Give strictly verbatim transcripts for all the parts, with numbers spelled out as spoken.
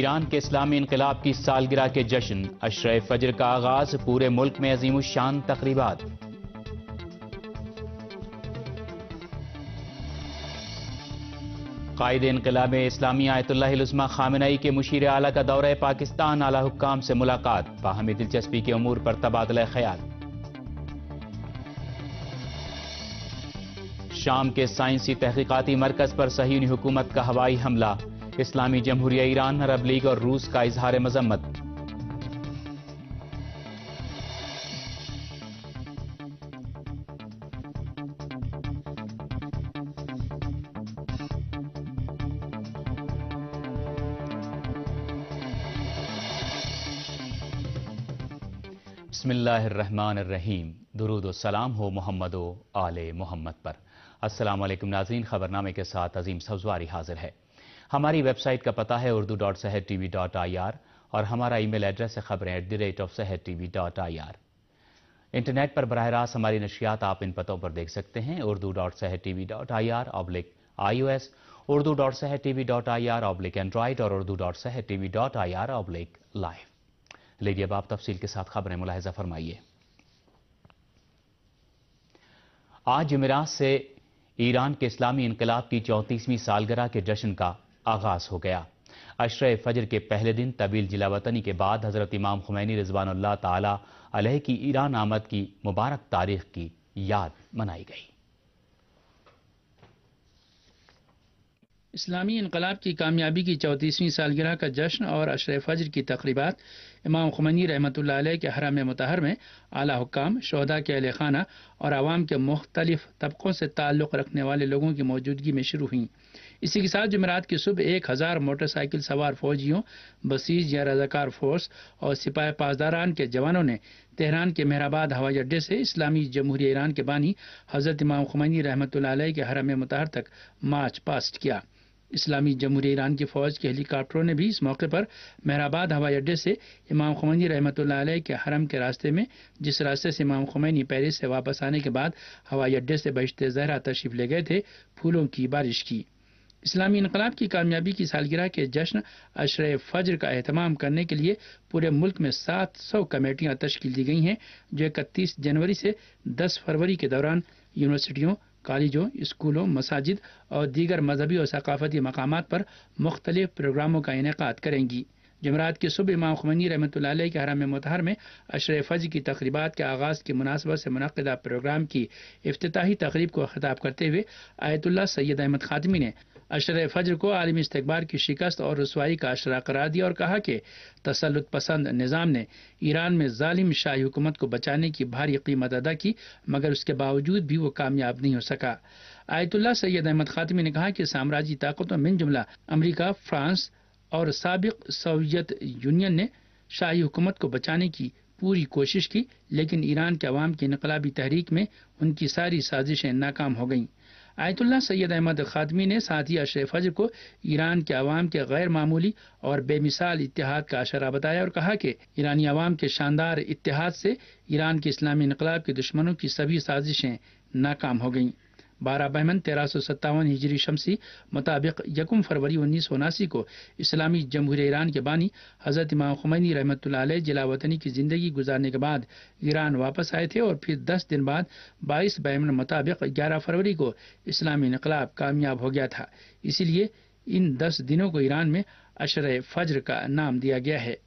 ایران کے اسلامی انقلاب کی سالگرہ کے جشن، عشرہ فجر کا آغاز، پورے ملک میں عظیم الشان تقریبات۔ قائد انقلاب اسلامی آیت اللہ العظمیٰ خامنہئی کے مشیر اعلیٰ کا دورہ پاکستان، اعلیٰ حکام سے ملاقات، باہمی دلچسپی کے امور پر تبادلہ خیال۔ شام کے سائنسی تحقیقاتی مرکز پر صہیونی حکومت کا ہوائی حملہ، اسلامی جمہوریہ ایران، عرب لیگ اور روس کا اظہار مذمت۔ بسم اللہ الرحمن الرحیم، درود و سلام ہو محمد و آل محمد پر۔ السلام علیکم ناظرین، خبرنامے کے ساتھ عظیم سبزواری حاضر ہے۔ ہماری ویب سائٹ کا پتہ ہے Urdu dot Sahar T V dot I R اور ہمارا ای میل ایڈریس ہے خبریں at the rate of Sahar T V dot I R. Internet پر براہ راست ہماری نشریات آپ ان پتوں پر دیکھ سکتے ہیں: Urdu dot Sahar T V dot I R oblique I O S, Urdu dot Sahar T V dot I R oblique Android اور Urdu dot Sahar T V dot I R oblique live. لیجیے اب آپ تفصیل کے ساتھ خبریں ملاحظہ فرمائیے۔ آج جمعرات سے ایران کے اسلامی انقلاب کی چونتیسویں سالگرہ کے جشن کا آغاز ہو گیا۔ عشرہ فجر کے پہلے دن طویل جلا وطنی کے بعد حضرت امام خمینی رضوان اللہ تعالی علیہ کی ایران آمد کی مبارک تاریخ کی یاد منائی گئی۔ اسلامی انقلاب کی کامیابی کی چونتیسویں سالگرہ کا جشن اور عشرہ فجر کی تقریبات امام خمینی رحمۃ اللہ علیہ کے حرم مطہر میں اعلیٰ حکام، شہداء کے اہل خانہ اور عوام کے مختلف طبقوں سے تعلق رکھنے والے لوگوں کی موجودگی میں شروع ہوئیں۔ اسی کے ساتھ جمعرات کی صبح ایک ہزار موٹر سائیکل سوار فوجیوں، بسیج یا رضاکار فورس اور سپاہ پاسداران کے جوانوں نے تہران کے مہرآباد ہوائی اڈے سے اسلامی جمہوریہ ایران کے بانی حضرت امام خمینی رحمۃ اللہ علیہ کے حرم مطہر تک مارچ پاسٹ کیا۔ اسلامی جمہوریہ ایران کی فوج کے ہیلی کاپٹروں نے بھی اس موقع پر مہرآباد ہوائی اڈے سے امام خمینی رحمۃ اللہ علیہ کے حرم کے راستے میں، جس راستے سے امام خمینی پیرس سے واپس آنے کے بعد ہوائی اڈے سے بہشت زہرا تشریف لے گئے تھے، پھولوں کی بارش کی۔ اسلامی انقلاب کی کامیابی کی سالگرہ کے جشن عشرہ فجر کا اہتمام کرنے کے لیے پورے ملک میں سات سو کمیٹیاں تشکیل دی گئی ہیں، جو اکتیس جنوری سے دس فروری کے دوران یونیورسٹیوں، کالجوں، اسکولوں، مساجد اور دیگر مذہبی اور ثقافتی مقامات پر مختلف پروگراموں کا انعقاد کریں گی۔ جمعرات کی صبح امام خمینی رحمۃ اللہ علیہ کے حرم مطہر میں عشرہ فجر کی تقریبات کے آغاز کی مناسبت سے منعقدہ پروگرام کی افتتاحی تقریب کو خطاب کرتے ہوئے آیت اللہ سید احمد خاتمی نے عشرہ فجر کو عالمی استکبار کی شکست اور رسوائی کا عشرہ قرار دیا اور کہا کہ تسلط پسند نظام نے ایران میں ظالم شاہی حکومت کو بچانے کی بھاری قیمت ادا کی، مگر اس کے باوجود بھی وہ کامیاب نہیں ہو سکا۔ آیت اللہ سید احمد خاتمی نے کہا کہ سامراجی طاقتوں من جملہ امریکہ، فرانس اور سابق سوویت یونین نے شاہی حکومت کو بچانے کی پوری کوشش کی، لیکن ایران کے عوام کی انقلابی تحریک میں ان کی ساری سازشیں ناکام ہو گئیں۔ آیت اللہ سید احمد خاتمی نے ساتھ ہی عشرہ فجر کو ایران کے عوام کے غیر معمولی اور بے مثال اتحاد کا عشرہ بتایا اور کہا کہ ایرانی عوام کے شاندار اتحاد سے ایران کے اسلامی انقلاب کے دشمنوں کی سبھی سازشیں ناکام ہو گئیں۔ بارہ بہمن تیرہ سو ستاون ہجری شمسی مطابق یکم فروری انیس سو اناسی کو اسلامی جمہوریہ ایران کے بانی حضرت امام خمینی رحمۃ اللہ علیہ جلا وطنی کی زندگی گزارنے کے بعد ایران واپس آئے تھے اور پھر دس دن بعد بائیس بہمن مطابق گیارہ فروری کو اسلامی انقلاب کامیاب ہو گیا تھا۔ اسی لیے ان دس دنوں کو ایران میں عشرہ فجر کا نام دیا گیا ہے۔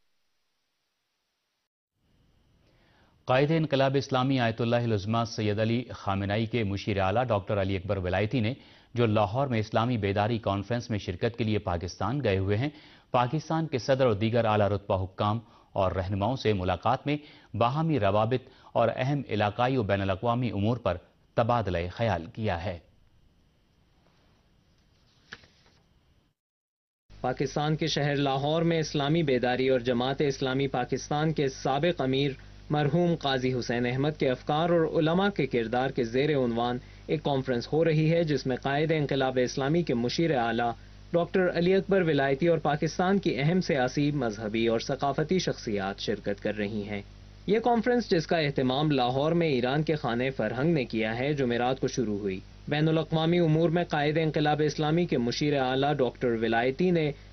قائد انقلاب اسلامی آیت اللہ العظمیٰ سید علی خامنہئی کے مشیر اعلیٰ ڈاکٹر علی اکبر ولایتی نے جو لاہور میں اسلامی بیداری کانفرنس میں شرکت کے لیے پاکستان گئے ہوئے ہیں، پاکستان کے صدر اور دیگر اعلیٰ رتبہ حکام اور رہنماؤں سے ملاقات میں باہمی روابط اور اہم علاقائی و بین الاقوامی امور پر تبادلہ خیال کیا ہے۔ پاکستان کے شہر لاہور میں اسلامی بیداری اور جماعت اسلامی پاکستان کے سابق امیر مرحوم قاضی حسین احمد کے افکار اور علماء کے کردار کے زیر عنوان ایک کانفرنس ہو رہی ہے، جس میں قائد انقلاب اسلامی کے مشیر اعلیٰ ڈاکٹر علی اکبر ولایتی اور پاکستان کی اہم سیاسی، مذہبی اور ثقافتی شخصیات شرکت کر رہی ہیں۔ یہ کانفرنس، جس کا اہتمام لاہور میں ایران کے خانہ فرہنگ نے کیا ہے، جمعرات کو شروع ہوئی۔ بین الاقوامی امور میں قائد انقلاب اسلامی کے مشیر اعلیٰ ڈاکٹر ولایتی نے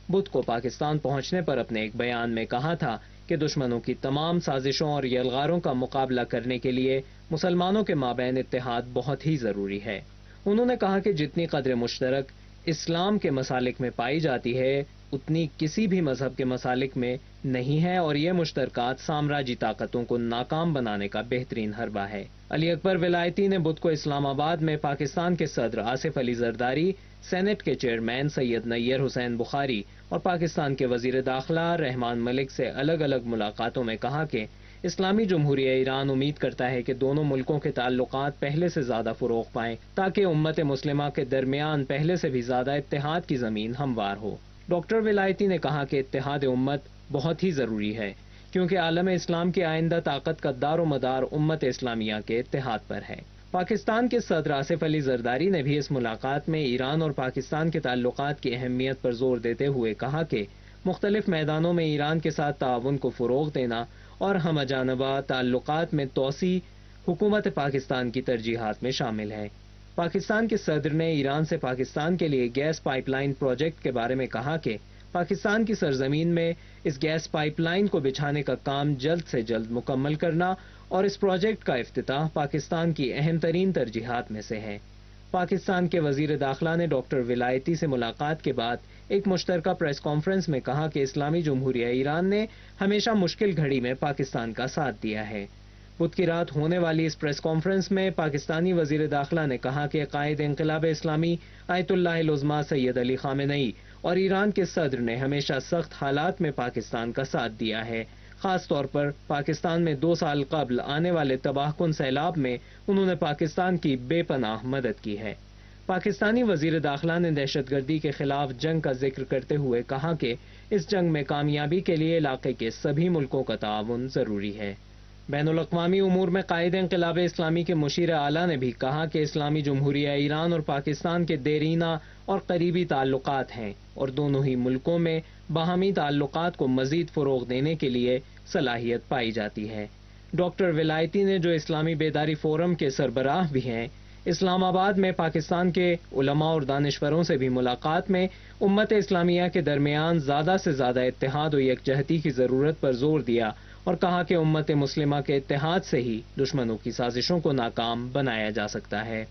بدھ کو پاکستان پہنچنے پر اپنے ایک بیان میں کہا تھا کہ دشمنوں کی تمام سازشوں اور یلغاروں کا مقابلہ کرنے کے لیے مسلمانوں کے مابین اتحاد بہت ہی ضروری ہے۔ انہوں نے کہا کہ جتنی قدر مشترک اسلام کے مسالک میں پائی جاتی ہے اتنی کسی بھی مذہب کے مسالک میں نہیں ہے، اور یہ مشترکات سامراجی طاقتوں کو ناکام بنانے کا بہترین حربہ ہے۔ علی اکبر ولایتی نے بدھ کو اسلام آباد میں پاکستان کے صدر آصف علی زرداری، سینٹ کے چیئرمین سید نیر حسین بخاری اور پاکستان کے وزیر داخلہ رحمان ملک سے الگ الگ ملاقاتوں میں کہا کہ اسلامی جمہوریہ ایران امید کرتا ہے کہ دونوں ملکوں کے تعلقات پہلے سے زیادہ فروغ پائیں تاکہ امت مسلمہ کے درمیان پہلے سے بھی زیادہ اتحاد کی زمین ہموار ہو۔ ڈاکٹر ولایتی نے کہا کہ اتحاد امت بہت ہی ضروری ہے کیونکہ عالم اسلام کی آئندہ طاقت کا دار و مدار امت اسلامیہ کے اتحاد پر ہے۔ پاکستان کے صدر آصف علی زرداری نے بھی اس ملاقات میں ایران اور پاکستان کے تعلقات کی اہمیت پر زور دیتے ہوئے کہا کہ مختلف میدانوں میں ایران کے ساتھ تعاون کو فروغ دینا اور ہم جانبہ تعلقات میں توسیع حکومت پاکستان کی ترجیحات میں شامل ہے۔ پاکستان کے صدر نے ایران سے پاکستان کے لیے گیس پائپ لائن پروجیکٹ کے بارے میں کہا کہ پاکستان کی سرزمین میں اس گیس پائپ لائن کو بچھانے کا کام جلد سے جلد مکمل کرنا اور اس پروجیکٹ کا افتتاح پاکستان کی اہم ترین ترجیحات میں سے ہے۔ پاکستان کے وزیر داخلہ نے ڈاکٹر ولایتی سے ملاقات کے بعد ایک مشترکہ پریس کانفرنس میں کہا کہ اسلامی جمہوریہ ایران نے ہمیشہ مشکل گھڑی میں پاکستان کا ساتھ دیا ہے۔ بدھ کی رات ہونے والی اس پریس کانفرنس میں پاکستانی وزیر داخلہ نے کہا کہ قائد انقلاب اسلامی آیت اللہ العظمیٰ سید علی خامنئی اور ایران کے صدر نے ہمیشہ سخت حالات میں پاکستان کا ساتھ دیا ہے، خاص طور پر پاکستان میں دو سال قبل آنے والے تباہ کن سیلاب میں انہوں نے پاکستان کی بے پناہ مدد کی ہے۔ پاکستانی وزیر داخلہ نے دہشت گردی کے خلاف جنگ کا ذکر کرتے ہوئے کہا کہ اس جنگ میں کامیابی کے لیے علاقے کے سبھی ملکوں کا تعاون ضروری ہے۔ بین الاقوامی امور میں قائد انقلاب اسلامی کے مشیر اعلیٰ نے بھی کہا کہ اسلامی جمہوریہ ایران اور پاکستان کے دیرینہ اور قریبی تعلقات ہیں اور دونوں ہی ملکوں میں باہمی تعلقات کو مزید فروغ دینے کے لیے صلاحیت پائی جاتی ہے۔ ڈاکٹر ولایتی نے جو اسلامی بیداری فورم کے سربراہ بھی ہیں، اسلام آباد میں پاکستان کے علماء اور دانشوروں سے بھی ملاقات میں امت اسلامیہ کے درمیان زیادہ سے زیادہ اتحاد و یکجہتی کی ضرورت پر زور دیا اور کہا کہ امت مسلمہ کے اتحاد سے ہی دشمنوں کی سازشوں کو ناکام بنایا جا سکتا ہے۔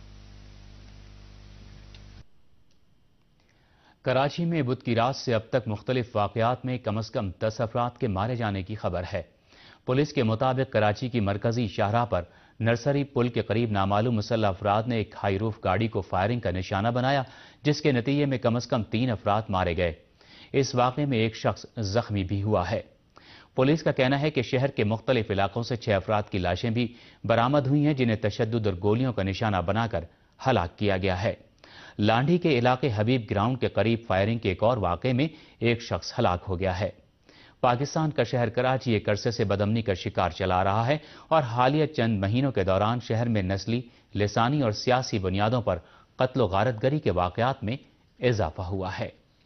کراچی میں بدھ کی رات سے اب تک مختلف واقعات میں کم از کم دس افراد کے مارے جانے کی خبر ہے۔ پولیس کے مطابق کراچی کی مرکزی شاہراہ پر نرسری پل کے قریب نامعلوم مسلح افراد نے ایک ہائی روف گاڑی کو فائرنگ کا نشانہ بنایا، جس کے نتیجے میں کم از کم تین افراد مارے گئے۔ اس واقعے میں ایک شخص زخمی بھی ہوا ہے۔ پولیس کا کہنا ہے کہ شہر کے مختلف علاقوں سے چھ افراد کی لاشیں بھی برآمد ہوئی ہیں، جنہیں تشدد اور گولیوں کا نشانہ بنا کر ہلاک کیا گیا ہے۔ لانڈھی کے علاقے حبیب گراؤنڈ کے قریب فائرنگ کے ایک اور واقعے میں ایک شخص ہلاک ہو گیا ہے۔ پاکستان کا شہر کراچی ایک عرصے سے بدامنی کا شکار چلا رہا ہے اور حالیہ چند مہینوں کے دوران شہر میں نسلی، لسانی اور سیاسی بنیادوں پر قتل و غارت گری کے واقعات میں اضافہ ہوا ہے۔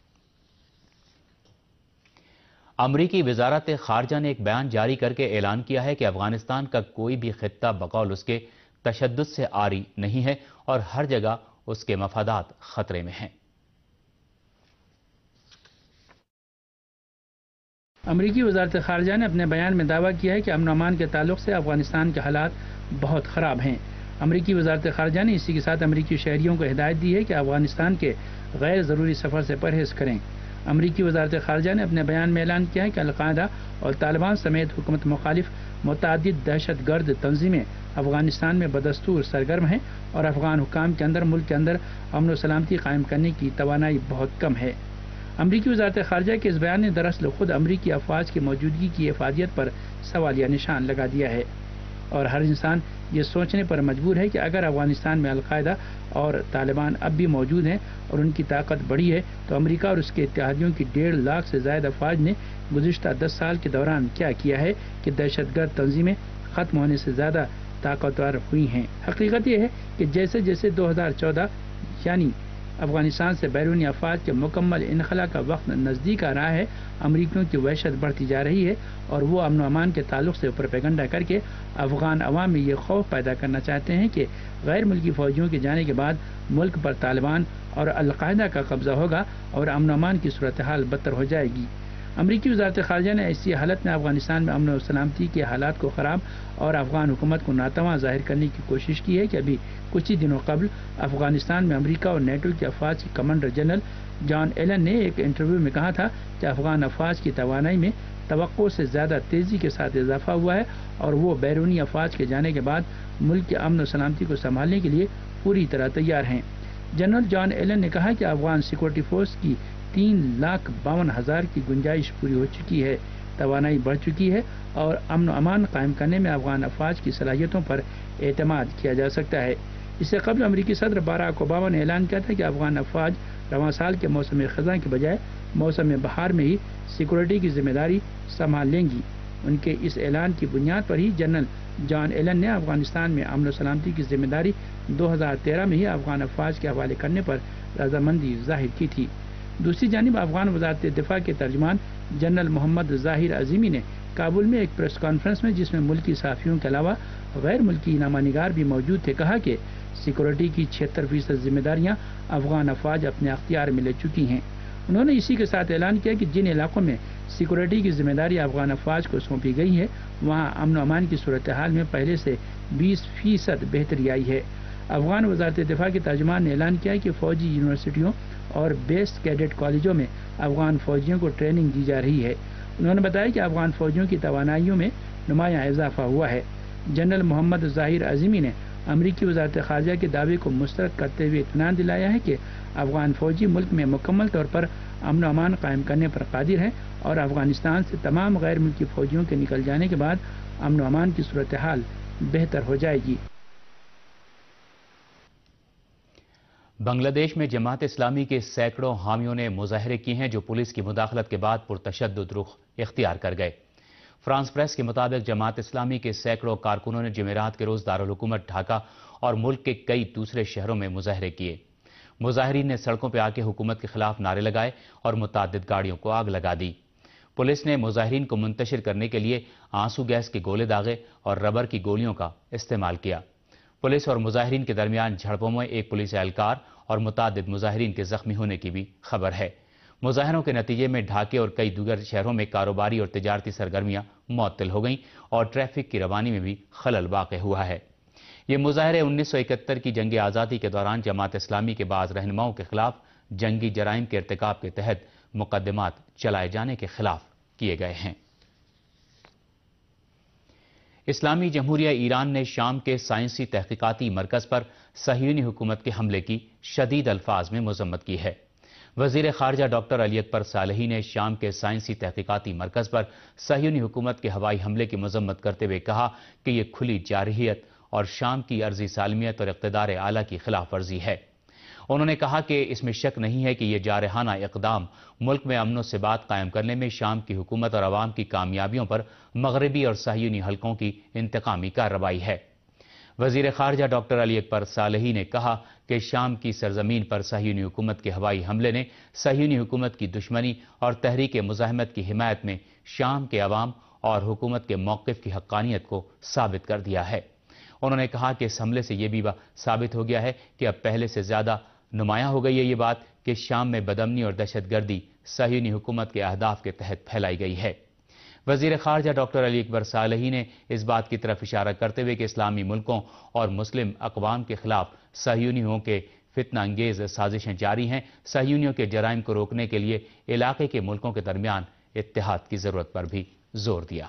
امریکی وزارت خارجہ نے ایک بیان جاری کر کے اعلان کیا ہے کہ افغانستان کا کوئی بھی خطہ بقول اس کے تشدد سے عاری نہیں ہے اور ہر جگہ اس کے مفادات خطرے میں ہیں۔ امریکی وزارت خارجہ نے اپنے بیان میں دعویٰ کیا ہے کہ امن و امان کے تعلق سے افغانستان کے حالات بہت خراب ہیں۔ امریکی وزارت خارجہ نے اسی کے ساتھ امریکی شہریوں کو ہدایت دی ہے کہ افغانستان کے غیر ضروری سفر سے پرہیز کریں۔ امریکی وزارت خارجہ نے اپنے بیان میں اعلان کیا ہے کہ القاعدہ اور طالبان سمیت حکومت مخالف متعدد دہشت گرد تنظیمیں افغانستان میں بدستور سرگرم ہیں اور افغان حکام کے اندر ملک کے اندر امن و سلامتی قائم کرنے کی توانائی بہت کم ہے۔ امریکی وزارت خارجہ کے اس بیان نے دراصل خود امریکی افواج کی موجودگی کی افادیت پر سوالیہ نشان لگا دیا ہے اور ہر انسان یہ سوچنے پر مجبور ہے کہ اگر افغانستان میں القاعدہ اور طالبان اب بھی موجود ہیں اور ان کی طاقت بڑی ہے تو امریکہ اور اس کے اتحادیوں کی ڈیڑھ لاکھ سے زائد افواج نے گزشتہ دس سال کے دوران کیا کیا ہے کہ دہشت گرد تنظیمیں ختم ہونے سے زیادہ طاقتور ہوئی ہیں۔ حقیقت یہ ہے کہ جیسے جیسے دو ہزار چودہ یعنی افغانستان سے بیرونی افواج کے مکمل انخلا کا وقت نزدیک آ رہا ہے۔ امریکیوں کی وحشت بڑھتی جا رہی ہے اور وہ امن و امان کے تعلق سے پروپیگنڈا کر کے افغان عوام میں یہ خوف پیدا کرنا چاہتے ہیں کہ غیر ملکی فوجیوں کے جانے کے بعد ملک پر طالبان اور القاعدہ کا قبضہ ہوگا اور امن و امان کی صورتحال بدتر ہو جائے گی۔ امریکی وزارت خارجہ نے ایسی حالت میں افغانستان میں امن و سلامتی کے حالات کو خراب اور افغان حکومت کو ناتواں ظاہر کرنے کی کوشش کی ہے کہ ابھی کچھ ہی دنوں قبل افغانستان میں امریکہ اور نیٹو کے افواج کے کمانڈر جنرل جان ایلن نے ایک انٹرویو میں کہا تھا کہ افغان افواج کی توانائی میں توقع سے زیادہ تیزی کے ساتھ اضافہ ہوا ہے اور وہ بیرونی افواج کے جانے کے بعد ملک کے امن و سلامتی کو سنبھالنے کے لیے پوری طرح تیار ہیں۔ جنرل جان ایلن نے کہا کہ افغان سیکورٹی فورس کی تین لاکھ باون ہزار کی گنجائش پوری ہو چکی ہے، توانائی بڑھ چکی ہے اور امن و امان قائم کرنے میں افغان افواج کی صلاحیتوں پر اعتماد کیا جا سکتا ہے۔ اس سے قبل امریکی صدر باراک اوباما نے اعلان کیا تھا کہ افغان افواج رواں سال کے موسم خزاں کے بجائے موسم بہار میں ہی سیکورٹی کی ذمہ داری سنبھال لیں گی۔ ان کے اس اعلان کی بنیاد پر ہی جنرل جان ایلن نے افغانستان میں امن و سلامتی کی ذمہ داری دو ہزار تیرہ میں ہی افغان افواج کے حوالے کرنے پر رضامندی ظاہر کی تھی۔ دوسری جانب افغان وزارت دفاع کے ترجمان جنرل محمد ظاہر عظیمی نے کابل میں ایک پریس کانفرنس میں، جس میں ملکی صحافیوں کے علاوہ غیر ملکی نامہ نگار بھی موجود تھے، کہا کہ سیکورٹی کی چھہتر فیصد ذمہ داریاں افغان افواج اپنے اختیار میں لے چکی ہیں۔ انہوں نے اسی کے ساتھ اعلان کیا کہ جن علاقوں میں سیکورٹی کی ذمہ داری افغان افواج کو سونپی گئی ہے وہاں امن و امان کی صورتحال میں پہلے سے بیس فیصد بہتری آئی ہے۔ افغان وزارت دفاع کے ترجمان نے اعلان کیا کہ فوجی یونیورسٹیوں اور بیس کیڈٹ کالجوں میں افغان فوجیوں کو ٹریننگ دی جا رہی ہے۔ انہوں نے بتایا کہ افغان فوجیوں کی توانائیوں میں نمایاں اضافہ ہوا ہے۔ جنرل محمد ظاہر عظیمی نے امریکی وزارت خارجہ کے دعوے کو مسترد کرتے ہوئے اطمینان دلایا ہے کہ افغان فوجی ملک میں مکمل طور پر امن و امان قائم کرنے پر قادر ہیں اور افغانستان سے تمام غیر ملکی فوجیوں کے نکل جانے کے بعد امن و امان کی صورتحال بہتر ہو جائے گی۔ بنگلہ دیش میں جماعت اسلامی کے سینکڑوں حامیوں نے مظاہرے کیے ہیں جو پولیس کی مداخلت کے بعد پرتشدد رخ اختیار کر گئے۔ فرانس پریس کے مطابق جماعت اسلامی کے سینکڑوں کارکنوں نے جمعرات کے روز دارالحکومت ڈھاکہ اور ملک کے کئی دوسرے شہروں میں مظاہرے کیے۔ مظاہرین نے سڑکوں پہ آ کے حکومت کے خلاف نعرے لگائے اور متعدد گاڑیوں کو آگ لگا دی۔ پولیس نے مظاہرین کو منتشر کرنے کے لیے آنسو گیس کے گولے داغے اور ربر کی گولیوں کا استعمال کیا۔ پولیس اور مظاہرین کے درمیان جھڑپوں میں ایک پولیس اہلکار اور متعدد مظاہرین کے زخمی ہونے کی بھی خبر ہے۔ مظاہروں کے نتیجے میں ڈھاکے اور کئی دیگر شہروں میں کاروباری اور تجارتی سرگرمیاں معطل ہو گئیں اور ٹریفک کی روانی میں بھی خلل واقع ہوا ہے۔ یہ مظاہرے انیس سو اکہتر کی جنگ آزادی کے دوران جماعت اسلامی کے بعض رہنماؤں کے خلاف جنگی جرائم کے ارتکاب کے تحت مقدمات چلائے جانے کے خلاف کیے گئے ہیں۔ اسلامی جمہوریہ ایران نے شام کے سائنسی تحقیقاتی مرکز پر صہیونی حکومت کے حملے کی شدید الفاظ میں مذمت کی ہے۔ وزیر خارجہ ڈاکٹر علی اکبر صالحی نے شام کے سائنسی تحقیقاتی مرکز پر صہیونی حکومت کے ہوائی حملے کی مذمت کرتے ہوئے کہا کہ یہ کھلی جارحیت اور شام کی عرضی سالمیت اور اقتدار اعلیٰ کی خلاف ورزی ہے۔ انہوں نے کہا کہ اس میں شک نہیں ہے کہ یہ جارحانہ اقدام ملک میں امن و ثبات قائم کرنے میں شام کی حکومت اور عوام کی کامیابیوں پر مغربی اور صہیونی حلقوں کی انتقامی کارروائی ہے۔ وزیر خارجہ ڈاکٹر علی اکبر صالحی نے کہا کہ شام کی سرزمین پر صہیونی حکومت کے ہوائی حملے نے صہیونی حکومت کی دشمنی اور تحریک مزاحمت کی حمایت میں شام کے عوام اور حکومت کے موقف کی حقانیت کو ثابت کر دیا ہے۔ انہوں نے کہا کہ اس حملے سے یہ بھی ثابت ہو گیا ہے کہ اب پہلے سے زیادہ نمایاں ہو گئی ہے یہ بات کہ شام میں بدامنی اور دہشت گردی صہیونی حکومت کے اہداف کے تحت پھیلائی گئی ہے۔ وزیر خارجہ ڈاکٹر علی اکبر صالحی نے اس بات کی طرف اشارہ کرتے ہوئے کہ اسلامی ملکوں اور مسلم اقوام کے خلاف صہیونیوں کے فتنہ انگیز سازشیں جاری ہیں، صہیونیوں کے جرائم کو روکنے کے لیے علاقے کے ملکوں کے درمیان اتحاد کی ضرورت پر بھی زور دیا۔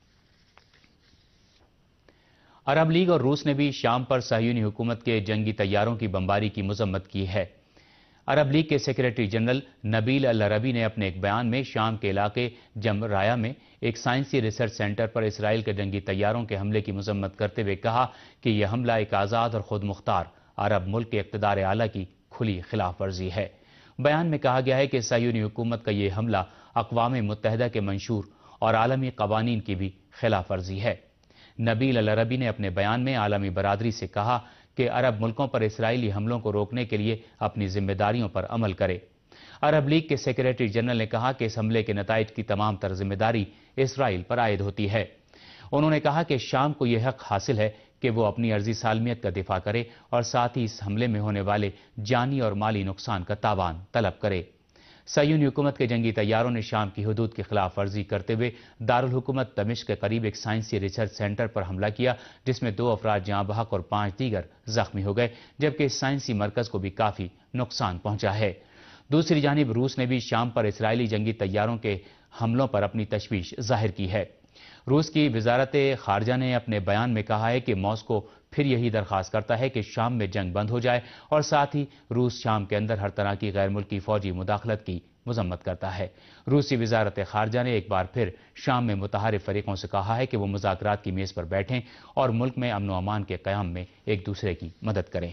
عرب لیگ اور روس نے بھی شام پر صہیونی حکومت کے جنگی طیاروں کی بمباری کی مذمت کی ہے۔ عرب لیگ کے سیکریٹری جنرل نبیل العربی نے اپنے ایک بیان میں شام کے علاقے جمرایا میں ایک سائنسی ریسرچ سینٹر پر اسرائیل کے جنگی طیاروں کے حملے کی مذمت کرتے ہوئے کہا کہ یہ حملہ ایک آزاد اور خود مختار عرب ملک کے اقتدار اعلیٰ کی کھلی خلاف ورزی ہے۔ بیان میں کہا گیا ہے کہ صہیونی حکومت کا یہ حملہ اقوام متحدہ کے منشور اور عالمی قوانین کی بھی خلاف ورزی ہے۔ نبیل العربی نے اپنے بیان میں عالمی برادری سے کہا کہ عرب ملکوں پر اسرائیلی حملوں کو روکنے کے لیے اپنی ذمہ داریوں پر عمل کرے۔ عرب لیگ کے سیکریٹری جنرل نے کہا کہ اس حملے کے نتائج کی تمام تر ذمہ داری اسرائیل پر عائد ہوتی ہے۔ انہوں نے کہا کہ شام کو یہ حق حاصل ہے کہ وہ اپنی عرضی سالمیت کا دفاع کرے اور ساتھ ہی اس حملے میں ہونے والے جانی اور مالی نقصان کا تاوان طلب کرے۔ صہیونی حکومت کے جنگی طیاروں نے شام کی حدود کی خلاف ورزی کرتے ہوئے دارالحکومت دمشق کے قریب ایک سائنسی ریسرچ سینٹر پر حملہ کیا، جس میں دو افراد جاں بحق اور پانچ دیگر زخمی ہو گئے، جبکہ اس سائنسی مرکز کو بھی کافی نقصان پہنچا ہے۔ دوسری جانب روس نے بھی شام پر اسرائیلی جنگی طیاروں کے حملوں پر اپنی تشویش ظاہر کی ہے۔ روس کی وزارت خارجہ نے اپنے بیان میں کہا ہے کہ ماسکو پھر یہی درخواست کرتا ہے کہ شام میں جنگ بند ہو جائے اور ساتھ ہی روس شام کے اندر ہر طرح کی غیر ملکی فوجی مداخلت کی مذمت کرتا ہے۔ روسی وزارت خارجہ نے ایک بار پھر شام میں متحارب فریقوں سے کہا ہے کہ وہ مذاکرات کی میز پر بیٹھیں اور ملک میں امن و امان کے قیام میں ایک دوسرے کی مدد کریں۔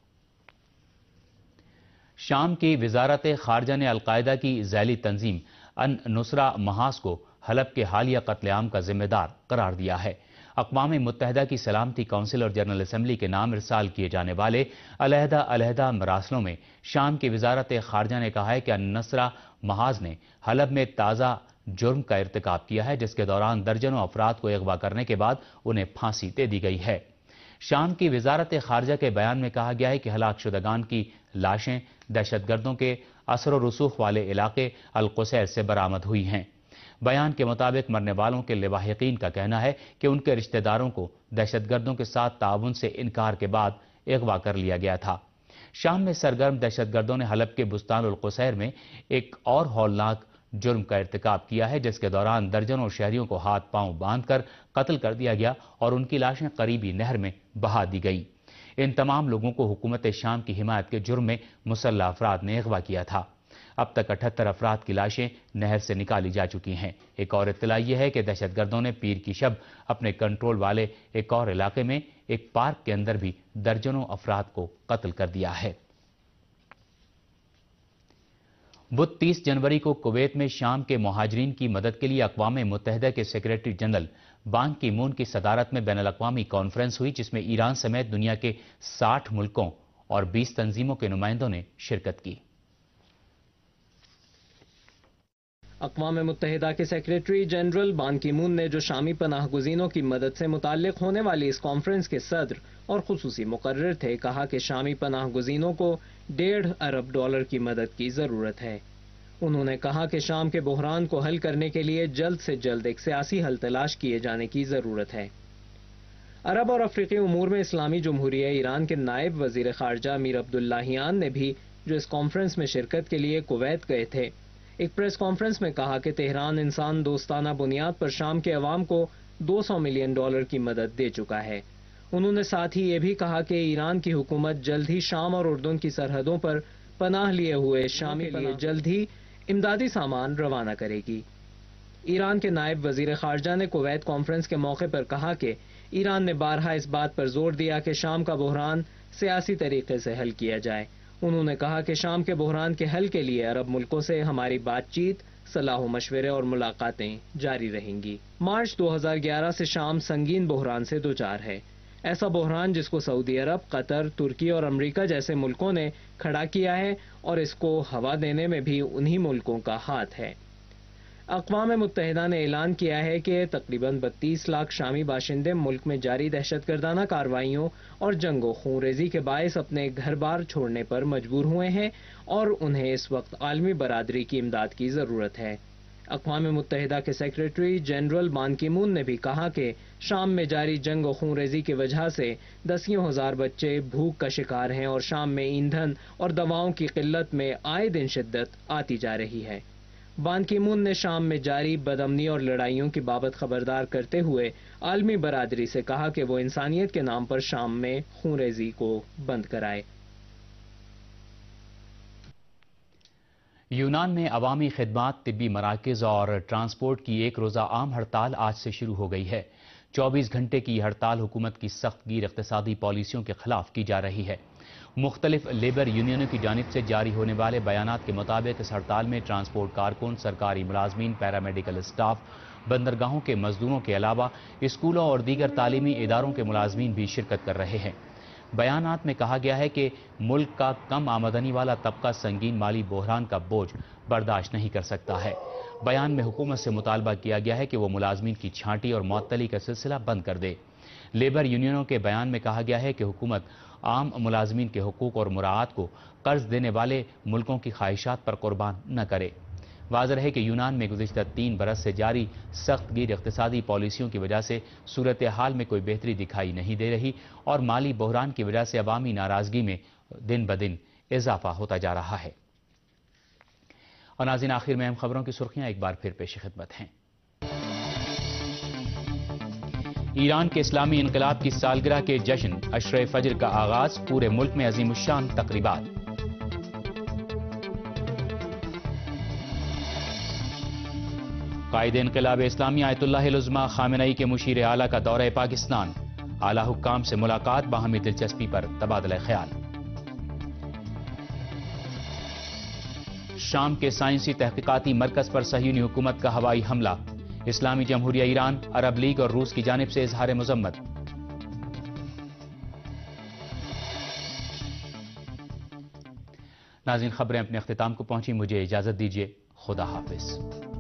شام کی وزارت خارجہ نے القاعدہ کی ذیلی تنظیم النصرہ محاذ کو حلب کے حالیہ قتل عام کا ذمہ دار قرار دیا ہے۔ اقوام متحدہ کی سلامتی کونسل اور جنرل اسمبلی کے نام ارسال کیے جانے والے علیحدہ علیحدہ مراسلوں میں شام کی وزارت خارجہ نے کہا ہے کہ النصرہ محاذ نے حلب میں تازہ جرم کا ارتکاب کیا ہے، جس کے دوران درجنوں افراد کو اغوا کرنے کے بعد انہیں پھانسی دے دی گئی ہے۔ شام کی وزارت خارجہ کے بیان میں کہا گیا ہے کہ ہلاک شدگان کی لاشیں دہشت گردوں کے اثر و رسوخ والے علاقے القصیر سے برآمد ہوئی ہیں۔ بیان کے مطابق مرنے والوں کے لواحقین کا کہنا ہے کہ ان کے رشتہ داروں کو دہشت گردوں کے ساتھ تعاون سے انکار کے بعد اغوا کر لیا گیا تھا۔ شام میں سرگرم دہشت گردوں نے حلب کے بستان القصیر میں ایک اور ہولناک جرم کا ارتکاب کیا ہے، جس کے دوران درجنوں شہریوں کو ہاتھ پاؤں باندھ کر قتل کر دیا گیا اور ان کی لاشیں قریبی نہر میں بہا دی گئی۔ ان تمام لوگوں کو حکومت شام کی حمایت کے جرم میں مسلح افراد نے اغوا کیا تھا۔ اب تک اٹھہتر افراد کی لاشیں نہر سے نکالی جا چکی ہیں۔ ایک اور اطلاع یہ ہے کہ دہشت گردوں نے پیر کی شب اپنے کنٹرول والے ایک اور علاقے میں ایک پارک کے اندر بھی درجنوں افراد کو قتل کر دیا ہے۔ بدھ تیس جنوری کو کویت میں شام کے مہاجرین کی مدد کے لیے اقوام متحدہ کے سیکریٹری جنرل بان کی مون کی صدارت میں بین الاقوامی کانفرنس ہوئی، جس میں ایران سمیت دنیا کے ساٹھ ملکوں اور بیس تنظیموں کے نمائندوں نے شرکت کی۔ اقوام متحدہ کے سیکریٹری جنرل بان کی مون نے جو شامی پناہ گزینوں کی مدد سے متعلق ہونے والی اس کانفرنس کے صدر اور خصوصی مقرر تھے، کہا کہ شامی پناہ گزینوں کو ڈیڑھ ارب ڈالر کی مدد کی ضرورت ہے۔ انہوں نے کہا کہ شام کے بحران کو حل کرنے کے لیے جلد سے جلد ایک سیاسی حل تلاش کیے جانے کی ضرورت ہے۔ عرب اور افریقی امور میں اسلامی جمہوریہ ایران کے نائب وزیر خارجہ امیر عبداللہیان نے بھی جو اس کانفرنس میں شرکت کے لیے کویت گئے تھے، ایک پریس کانفرنس میں کہا کہ تہران انسان دوستانہ بنیاد پر شام کے عوام کو دو سو ملین ڈالر کی مدد دے چکا ہے۔ انہوں نے ساتھ ہی یہ بھی کہا کہ ایران کی حکومت جلد ہی شام اور اردن کی سرحدوں پر پناہ لیے ہوئے شامی کے لیے جلد ہی امدادی سامان روانہ کرے گی۔ ایران کے نائب وزیر خارجہ نے کویت کانفرنس کے موقع پر کہا کہ ایران نے بارہا اس بات پر زور دیا کہ شام کا بحران سیاسی طریقے سے حل کیا جائے۔ انہوں نے کہا کہ شام کے بحران کے حل کے لیے عرب ملکوں سے ہماری بات چیت، صلاح و مشورے اور ملاقاتیں جاری رہیں گی۔ مارچ دو ہزار گیارہ سے شام سنگین بحران سے دوچار ہے، ایسا بحران جس کو سعودی عرب، قطر، ترکی اور امریکہ جیسے ملکوں نے کھڑا کیا ہے اور اس کو ہوا دینے میں بھی انہی ملکوں کا ہاتھ ہے۔ اقوام متحدہ نے اعلان کیا ہے کہ تقریباً بتیس لاکھ شامی باشندے ملک میں جاری دہشت گردانہ کارروائیوں اور جنگ و خون ریزی کے باعث اپنے گھر بار چھوڑنے پر مجبور ہوئے ہیں اور انہیں اس وقت عالمی برادری کی امداد کی ضرورت ہے۔ اقوام متحدہ کے سیکریٹری جنرل بان کی مون نے بھی کہا کہ شام میں جاری جنگ و خون ریزی کی وجہ سے دسیوں ہزار بچے بھوک کا شکار ہیں اور شام میں ایندھن اور دواؤں کی قلت میں آئے دن شدت آتی جا رہی ہے۔ بان کی مون نے شام میں جاری بدامنی اور لڑائیوں کی بابت خبردار کرتے ہوئے عالمی برادری سے کہا کہ وہ انسانیت کے نام پر شام میں خون ریزی کو بند کرائے۔ یونان میں عوامی خدمات، طبی مراکز اور ٹرانسپورٹ کی ایک روزہ عام ہڑتال آج سے شروع ہو گئی ہے۔ چوبیس گھنٹے کی ہڑتال حکومت کی سخت گیر اقتصادی پالیسیوں کے خلاف کی جا رہی ہے۔ مختلف لیبر یونینوں کی جانب سے جاری ہونے والے بیانات کے مطابق اس ہڑتال میں ٹرانسپورٹ کارکن، سرکاری ملازمین، پیرامیڈیکل اسٹاف، بندرگاہوں کے مزدوروں کے علاوہ اسکولوں اور دیگر تعلیمی اداروں کے ملازمین بھی شرکت کر رہے ہیں۔ بیانات میں کہا گیا ہے کہ ملک کا کم آمدنی والا طبقہ سنگین مالی بحران کا بوجھ برداشت نہیں کر سکتا ہے۔ بیان میں حکومت سے مطالبہ کیا گیا ہے کہ وہ ملازمین کی چھانٹی اور معطلی کا سلسلہ بند کر دے۔ لیبر یونینوں کے بیان میں کہا گیا ہے کہ حکومت عام ملازمین کے حقوق اور مراعات کو قرض دینے والے ملکوں کی خواہشات پر قربان نہ کرے۔ واضح ہے کہ یونان میں گزشتہ تین برس سے جاری سخت گیر اقتصادی پالیسیوں کی وجہ سے صورتحال میں کوئی بہتری دکھائی نہیں دے رہی اور مالی بحران کی وجہ سے عوامی ناراضگی میں دن بدن اضافہ ہوتا جا رہا ہے۔ اور ناظرین، آخر میں اہم خبروں کی سرخیاں ایک بار پھر پیش خدمت ہیں۔ ایران کے اسلامی انقلاب کی سالگرہ کے جشن عشرہ فجر کا آغاز، پورے ملک میں عظیم الشان تقریبات۔ قائد انقلاب اسلامی آیت اللہ العظمی خامنئی کے مشیر اعلیٰ کا دورہ پاکستان، اعلیٰ حکام سے ملاقات، باہمی دلچسپی پر تبادلہ خیال۔ شام کے سائنسی تحقیقاتی مرکز پر صہیونی حکومت کا ہوائی حملہ، اسلامی جمہوریہ ایران، عرب لیگ اور روس کی جانب سے اظہار مذمت۔ ناظرین، خبریں اپنے اختتام کو پہنچی، مجھے اجازت دیجیے، خدا حافظ۔